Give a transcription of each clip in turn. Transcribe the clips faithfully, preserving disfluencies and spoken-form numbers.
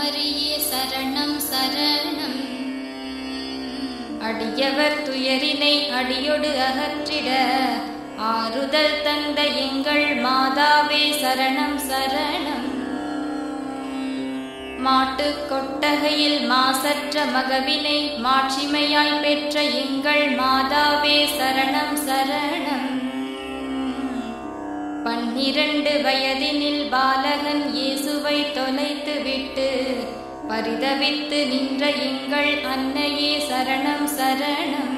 மாமரியே சரணம் சரணம். அடியவர் துயரினை அடியொடு அகற்றிட ஆறுதல் தந்த எங்கள் மாதாவே சரணம் சரணம். மாட்டு கொட்டகையில் மாசற்ற மகவினை மாட்சிமையாய் பெற்ற எங்கள் மாதாவே சரணம் சரணம். பன்னிரண்டு வயதினில் பாலகன் இயேசுவை தொலைத்து விட்டு பரிதவித்து நின்ற எங்கள் அன்னையே சரணம் சரணம்.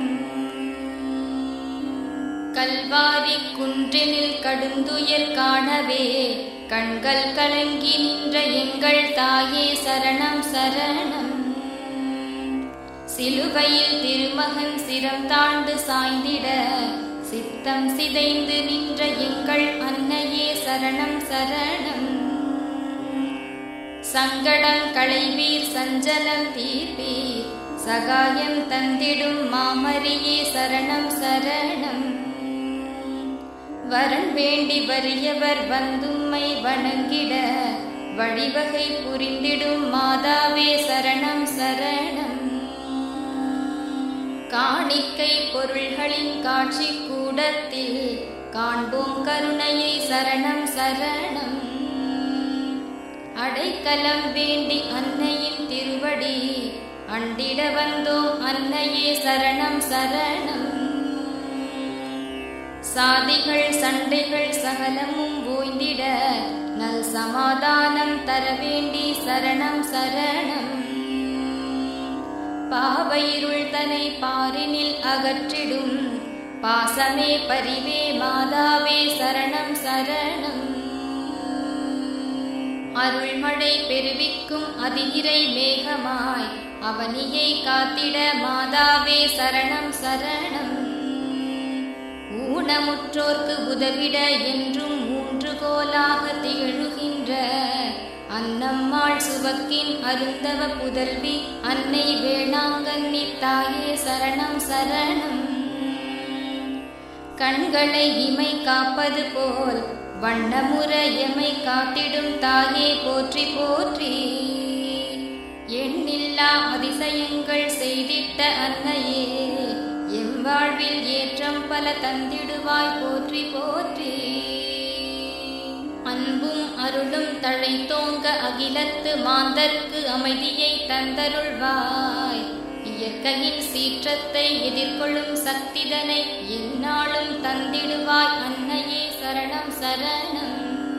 கல்வாரி குன்றினில் கடுந்துயர் காணவே கண்கள் கலங்கி நின்ற எங்கள் தாயே சரணம் சரணம். சிலுவையில் திருமகன் சிரம் தாழ்ந்து சாய்ந்திட சித்தம் சிதைந்து நின்ற எங்கள் அன்னையே சரணம் சரணம். சங்கடம் களைவீர் சஞ்சலம் தீர்ப்பீர் சகாயம் தந்திடும் மாமரியே சரணம் சரணம். வரன் வேண்டி வறியவர் வந்தும்மை வணங்கிட வழிவகை புரிந்திடும் மாதாவே சரணம் சரணம். காணிக்கை பொருள்களின் காட்சி கூடத்தில் காண்போம் கருணையை சரணம் சரணம். அடைக்கலம் வேண்டி அன்னையின் திருவடி அண்டிட வந்தோம் அன்னையே சரணம் சரணம். சாதிகள் சண்டைகள் சகலமும் ஓய்ந்திட நல் சமாதானம் தர வேண்டி சரணம் சரணம். பாவையிருள் தனை பாரினில் அகற்றிடும் பாசமே பரிவே மாதாவே சரணம் சரணம். அருள்மழை பெருவிக்கும் அதிகிரை மேகமாய் அவனியை காத்திட மாதாவே சரணம் சரணம். ஊனமுற்றோர்க்கு உதவிட என்றும் ஊன்றுகோலாக திகழுகின்ற அன்னம்மாள் சுவக்கின் அருந்தவ புதல்வி அன்னை வேளாங்கண்ணி தாயே சரணம் சரணம். கண்களை இமை காப்பது போல் வண்ணமுற எமை காத்திடும் தாயே போற்றி போற்றி. எண்ணில்லா அதிசயங்கள் செய்திட்ட அன்னையே எம் வாழ்வில் ஏற்றம் பல தந்திடுவாய் போற்றி போற்றி. அன்பும் அருளும் தழைத்தோங்க அகிலத்து மாந்தர்க்கு அமைதியை தந்தருள்வாய். இயற்கையின் சீற்றத்தை எதிர்கொள்ளும் சக்திதனை எந்நாளும் தந்திடுவாய் அன்னையே சரணம் சரணம்.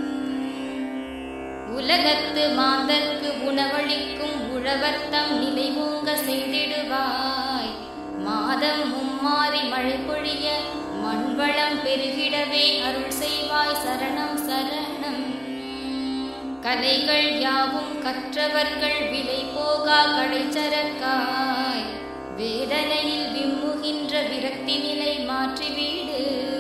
உலகத்து மாந்தர்க்கு உணவளிக்கும் உழவர்த்தம் நிலைவோங்க செய்திடுவாய். மாதம் மும்மாறி மழை பொழிய மண்வளம் பெருகிடவே அருள் செய்வாய் சரணம் சரணம். கலைகள் யாவும் கற்றவர்கள் விலை போகா கடைச்சரக்காய் வேதனையில் விம்முகின்ற விரக்தி நிலை மாற்றிவீடு.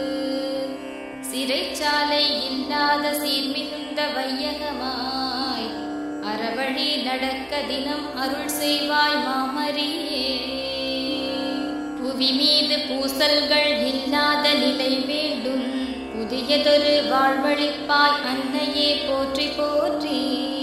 சிறைச்சாலை இல்லாத சீர்மிகுந்த வையகமாய் அறவழி நடக்க தினம் அருள் செய்வாய் மாமரியே. புவி மீது பூசல்கள் இல்லாத நிலை வேண்டும் புதியதொரு வாழ்வழிப்பாய் அன்னையே போற்றி போற்றி.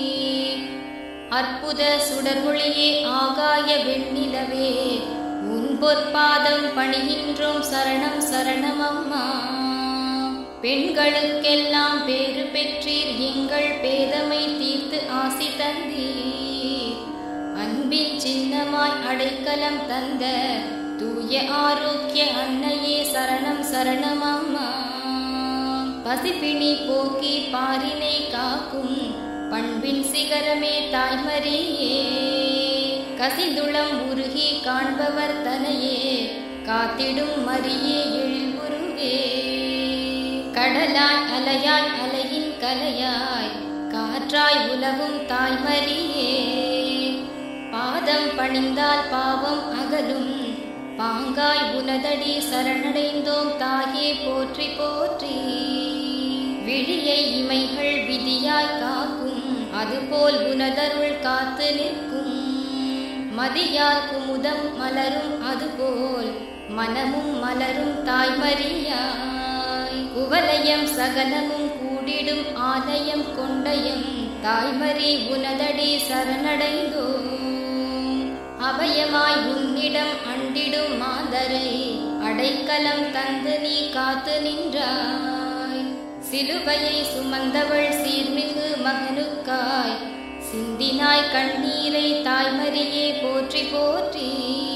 அற்புத சுடர்மொழியே ஆகாய வெண்ணிலவே உன் பொற்பாதம் பணிகின்றோம் சரணம் சரணம் அம்மா. பெண்களுக்கெல்லாம் பேறு பெற்றீர் எங்கள் பேதமை தீர்த்து ஆசி தந்தீர். அன்பின் சின்னமாய் அடைக்கலம் தந்த தூய ஆரோக்கிய அன்னையே சரணம் சரணம் அம்மா. பசிப்பிணி போக்கி பாரினை காக்கும் பண்பின் சிகரமே தாய்மரியே. கசிந்துளம் உருகி காண்பவர் தனையே காத்திடும் மரியே எழில் உருவே. கடலாய் அலையாய் அலையின் கலையாய் காற்றாய் உலவும் தாய்மரியே. பாதம் பணிந்தால் பாவம் அகலும் பாங்காய் உனதடி சரணடைந்தோம் தாயே போற்றி போற்றி. விழியை இமைகள் விதியாய் காக்கும் அதுபோல் உனதருள் காத்து நிற்கும். மதியால் குமுதம் மலரும் அதுபோல் மனமும் மலரும் தாய்மரியாய். குவலயம் சகலமும் கூடிடும் ஆலயம் கொண்டயம் தாய்மறி உனதடி சரணடைந்தோம். அபயமாய் உன்னிடம் அண்டிடும் மாந்தரை அடைக்கலம் தந்து நீ காத்து நின்றாய். சிலுவையை சுமந்தவள் சீர்மிகு மகனுக்காய் சிந்தினாய் கண்ணீரை தாய்மறியே போற்றி போற்றி.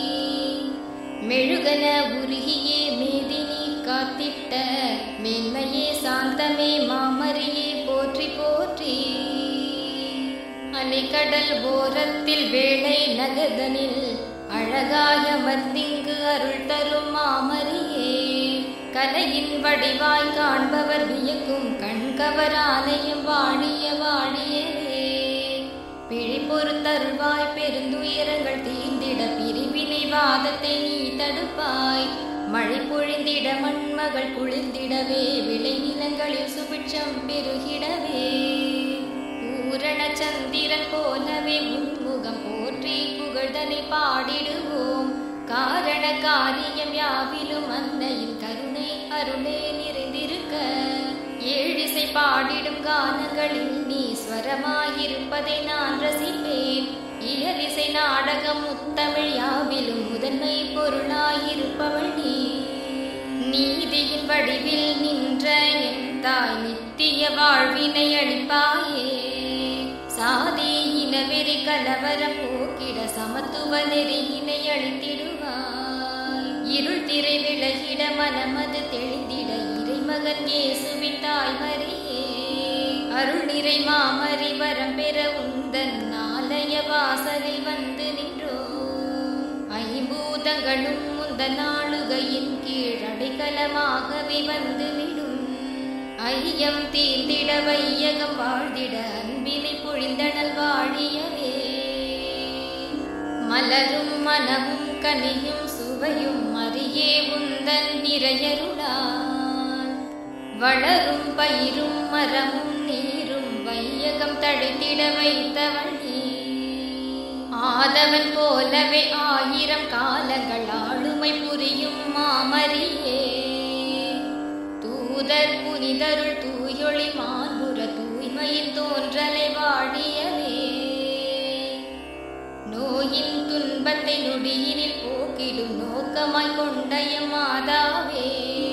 மெழுகன உருகியே மேதினி காத்திட்ட மேன்மையே சாந்தமே மாமரியே போற்றி போற்றி. அலைக்கடல் ஓரத்தில் வேளை நகதனில் அழகாய மர்த்திங்கு அருள் தரும் மாமரியே. கலையின் வடிவாய் காண்பவர் வியக்கும் கண்கவர் ஆலயம் வாழிய வாழியவே. பிழை பொறுத்தருள்வாய் பெருந்துயரங்கள் தீர்ந்திட பிரிவினை வாதத்தை நீ தடுப்பாய். மழை பொழிந்திட மண்மகள் குளிர்ந்திடவே விளை நிலங்களில் சுபிட்சம் பெருகிடவே. பூரண சந்திரன் போலவே உன்முகம் போற்றி புகழ்தனை பாடிடுவோம். காரண காரியம் யாவிலும் அன்னையின் கருணை அருளே நிறைந்திருக்க. ஏழிசை பாடிடும் கானங்களில் நீ ஸ்வரமாயிருப்பதை நான் ரசிப்பேன். இயலிசை நாடகம் முத்தமிழ் யாவிலும் முதன்மை பொருளாயிருப்பவள் நீ. நீதியின் வடிவில் நின்ற என் தாய் நித்திய வாழ்வினை அளிப்பாயே. சாதி இனவெறி கலவரம் போக்கிட சமத்துவ நெறியினை அளித்திடுவாய். இருள் திரை விலகிட மனமது தெளிந்திட இறைமகன் இயேசுவின் தாய்மரியே. அருள் நிறை மாமரி வரம் பெற உந்தன் ஆலய வாசலில் வந்து நின்றோம். ஐம்பூதங்களும் முந்தன் ஆளுகையின் கீழ் அடைக்கலமாகவே வந்து விடும். ஐயம் தீர்ந்திட வையகம் வாழ்ந்திட அன்பினை பொழிந்தனல் வாழியவே. மலரும் மனமும் கனியும் சுவையும் அறியே உந்தன் நிறையருளால். வளரும் பயிரும் மரமும் நீரும் வையகம் தழைத்திட வைத்தவள் நீ. ஆதவன் போலவே ஆயிரம் காலங்கள் ஆளுமை புரியும் மாமரியே. தூதர் புனிதருள் தூயொளி மாண்புற தூய்மையின் தோன்றலை வாழியவே. நோயின் துன்பத்தை நொடியினில் போக்கிடும் நோக்கமாய் கொண்டைய மாதாவே.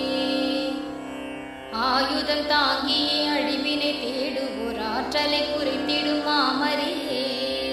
ஆயுதம் தாங்கியே அழிவினை தேடுவோர் ஆற்றலை குறைத்திடும் மாமரியே.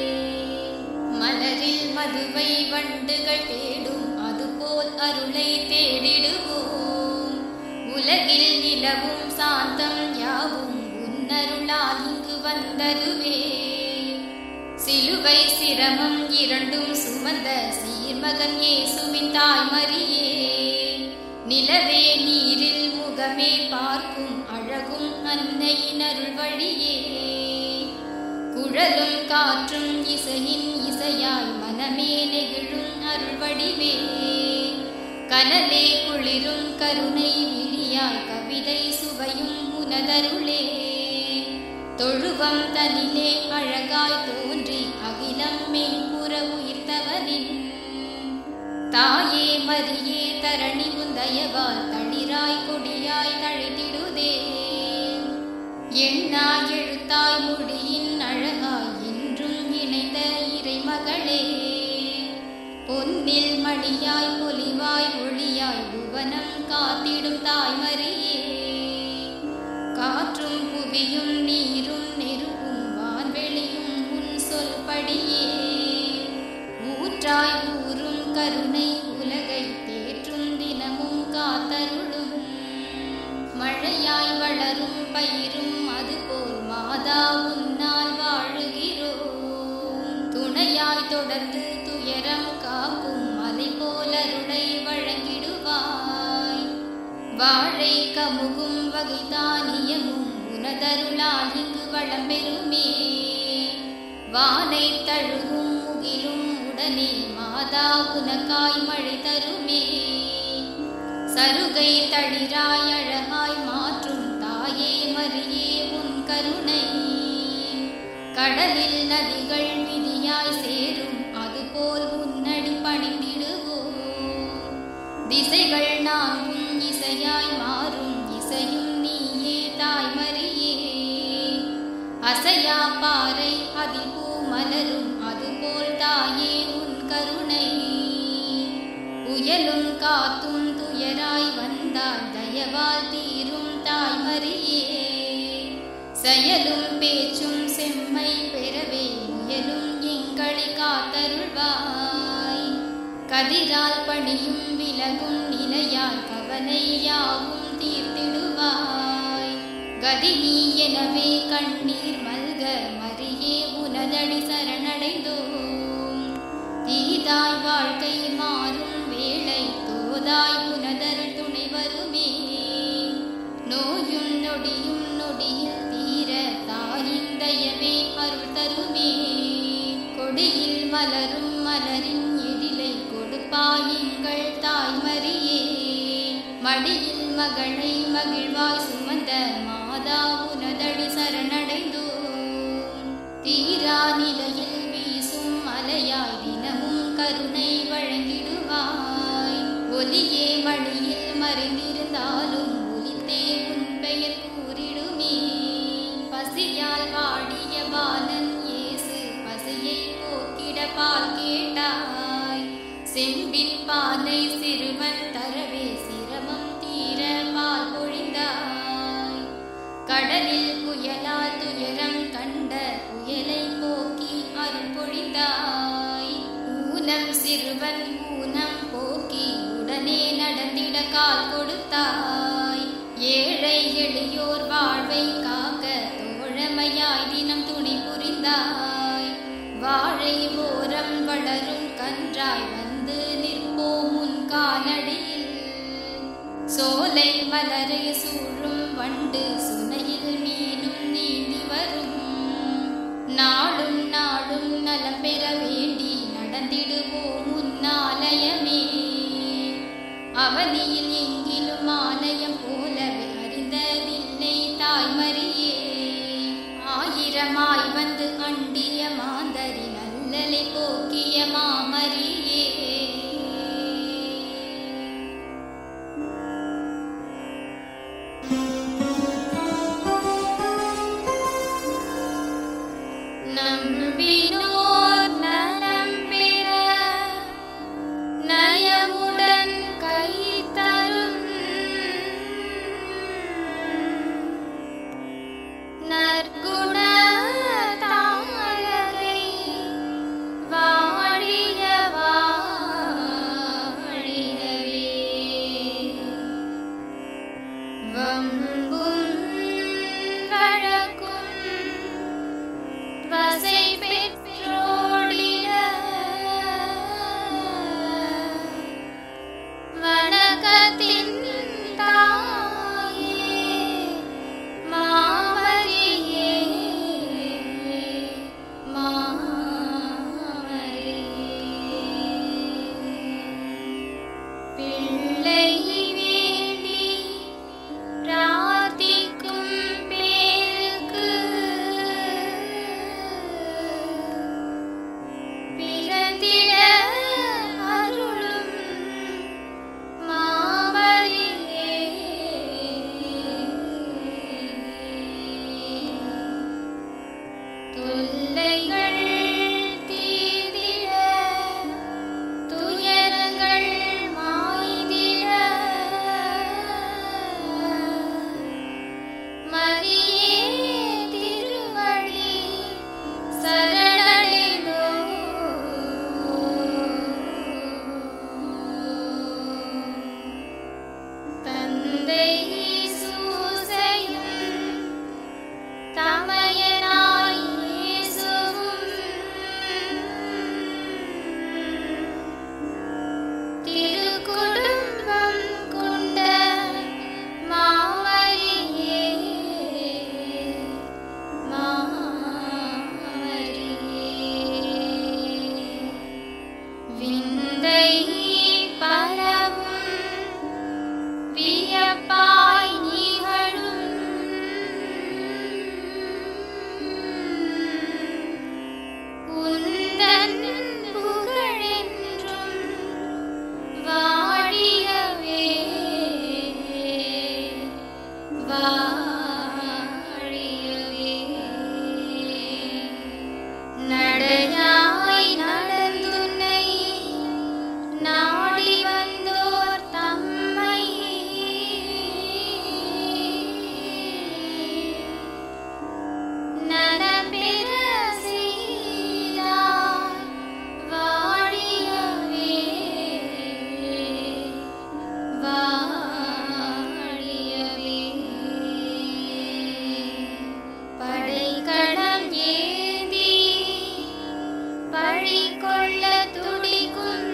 மலரில் மதுவை வண்டுகள் தேடும் அதுபோல் அருளை தேடிடுவோம். உலகில் நிலவும் சாந்தம் யாவும் உன்னருளால் இங்கு வந்ததுவே. சிலுவை சிரமம் இரண்டும் சுமந்த சீர்மகன் இயேசுவின் தாய்மரியே. நிலவே நீரில் முகமே பார்க்கும் அழகும் அன்னையின் அருள் வழியே. குழலும் காற்றும் இசையின் இசையாய் மனமே நெகிழும் அருள் வடிவே. கனலே குளிரும் கருணை விழியாய் கவிதை சுவையும் உனதருளே. தொழுவம் தனிலே அழகாய் தோன்றி அகிலம் மெய்புற உயிர்த்தவனின் தாயே மரியே. தரணி உந்தயவால் தளிராய் கொடியாய் தழைத்திடுதே. எண்ணாய் எழுத்தாய் மொழியின் அழகாய் என்றும் இணைந்த இறைமகளே. பொன்னில் மணியாய் பொலிவாய் ஒளியாய் புவனம் காத்திடும் தாய்மரியே. காற்றும் புவியும் நீரும் நெருப்பும் வான்வெளியும் உன் சொல்படியே. ஊற்றாய் ஊரும் கருணை உலகை தேற்றும் தினமும் காத்தருளும். மழையாய் வளரும் பயிரும் அதுபோல் மாதா உன்னால் வாழுகிறோம். துணையாய் தொடர்ந்து துயரம் காக்கும் மலை போல் அருளை வழங்கிடுவாய். வாழை கமுகும் வகை தானியமும் உனதருளால் இங்கு வளம் பெறுமே. வானை தழுவும் முகிலும் உடனே மாதா உனக்காய் மழை தருமே. சருகை தளிராய் அழகாய் மாற்றும் தாயே மரியே உன் கருணை. கடலில் நதிகள் விதியாய் சேரும் அதுபோல் உன்னடி பணிந்திடுவோம். திசைகள் நான்கும் இசையாய் மாறும் இசையும் நீயே தாய்மரியே. அசை அசையா பாறை அதில் பூ மலரும் அதுபோல் தாயே உன் கருணை. புயலும் காத்தும் துயராய் வந்தால் தயவால் தீரும் தாய்மரியே. செயலும் பேச்சும் செம்மை பெறவே முயலும் எங்களை காத்தருள்வாய். கதிரால் பணியும் விலகும் நிலையால் கவலை யாவும் தீர்த்திடுவாய். கதி நீ எனவே கண்ணீர் மல்க மரியே உனதடி சரணடைந்தோம். தீதாய் வாழ்க்கை மாறும் வேளை தோதாய் உனதருள் துணை வருமே. நோயும் நொடியும் நொடியில் தீர தாயின் தயவே அருள் தருமே. கொடியில் மலரும் மலரின் எழிலை கொடுப்பாய் எங்கள் தாய்மரியே. மடியில் மகளை மகிழ்வாய் சுமந்த மாதா உனதடி சரணடைந்தோம். தீரா நிலையில் வீசும் அலையாய் தினமும் கருணை வழங்கிடுவாய். ஒலியே மடியில் மறைந்திருந்தாலும் ஒலித்தே உன் பெயர் கூறிடுமே. பசியால் வாடிய பாலன் இயேசு பசியை போக்கிட பால் கேட்டாய். செம்பின் பாலை சிறுவன் தரவே சிரமம் தீர பால் பொழிந்தாய். கடலில் புயலால் துயரம் கண்ட புயலை போக்கி அருள் பொழிந்தாய். ஊனம் சிறுவன் ஊனம் போக்கி உடனே நடந்திட கால் கொடுத்தாய். ஏழை எளியோர் வாழ்வை காக்க தோழமையாய் தினம் துணை புரிந்தாய். வாழை ஓரம் வளரும் கன்றாய் வந்து நிற்போம் உன் காலடியில். சோலை மலரை சூழும் வண்டு சுனையில் மீனும் நீந்தி வரும். நாளும் நாளும் நலம் பெற வேண்டி நடந்திடுவோம் உன்னாலயமே. அவனியில் எங்கிலும் ஆலயம் போலவே அறிந்ததில்லை தாய்மரியே. ஆயிரமாய் வந்து அண்டிய மாந்தரி நல்லலை போக்கிய மாமரியே. நம்பினோர் நலம் பெற நயமுடன் கை தரும் நற்குண தாமரை வாழிய வாழியவே. வம்பும் வழக்கும் வசை பெற்றோடிட வணக்கத்தின் தாயே மாமரியே மாமரியே. பிள்ளை வேண்டி பிரார்த்திக்கும் பேருக்கு பிறந்திட அருளும் மாமரியே. தொல்லைகள் தீர்ந்திட துயரங்கள் மாய்ந்திட மரியே திருவடி சரணடைந்தோம். தந்தை சூசையும் தமையனாய் இயேசுவும் நடையாய் நடந்துன்னை நாடி வந்தோர் தம்மை நலம்பெற செய்தார் வாழியவே வாழியவே. படைக்கலம் ஏந்தி பழி கொள்ள துடிக்கும்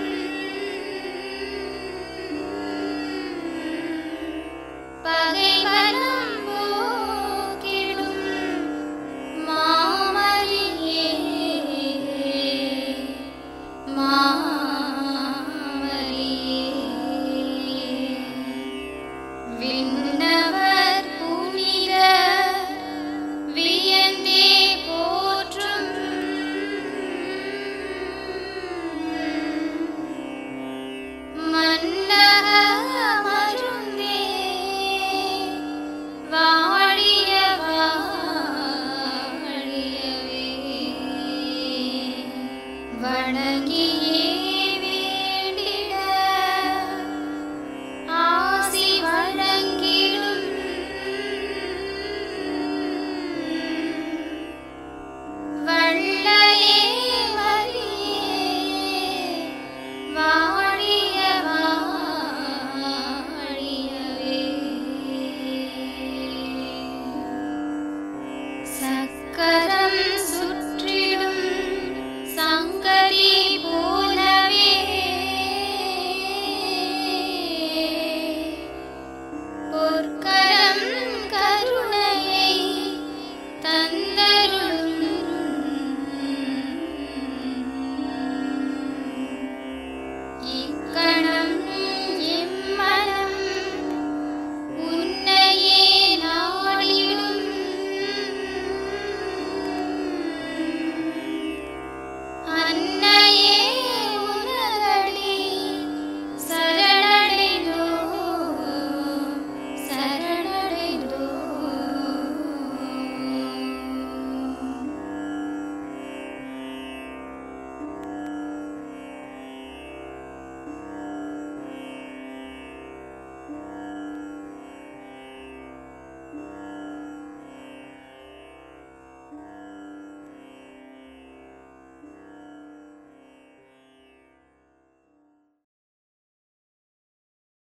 பகைவனம் போக்கிடும் மாமரியே மாமரியே. விண்ணவர் புனித வியந்தே போற்றும் மன்னக மருந்தே வாழிய வாழியவே. வணங்கி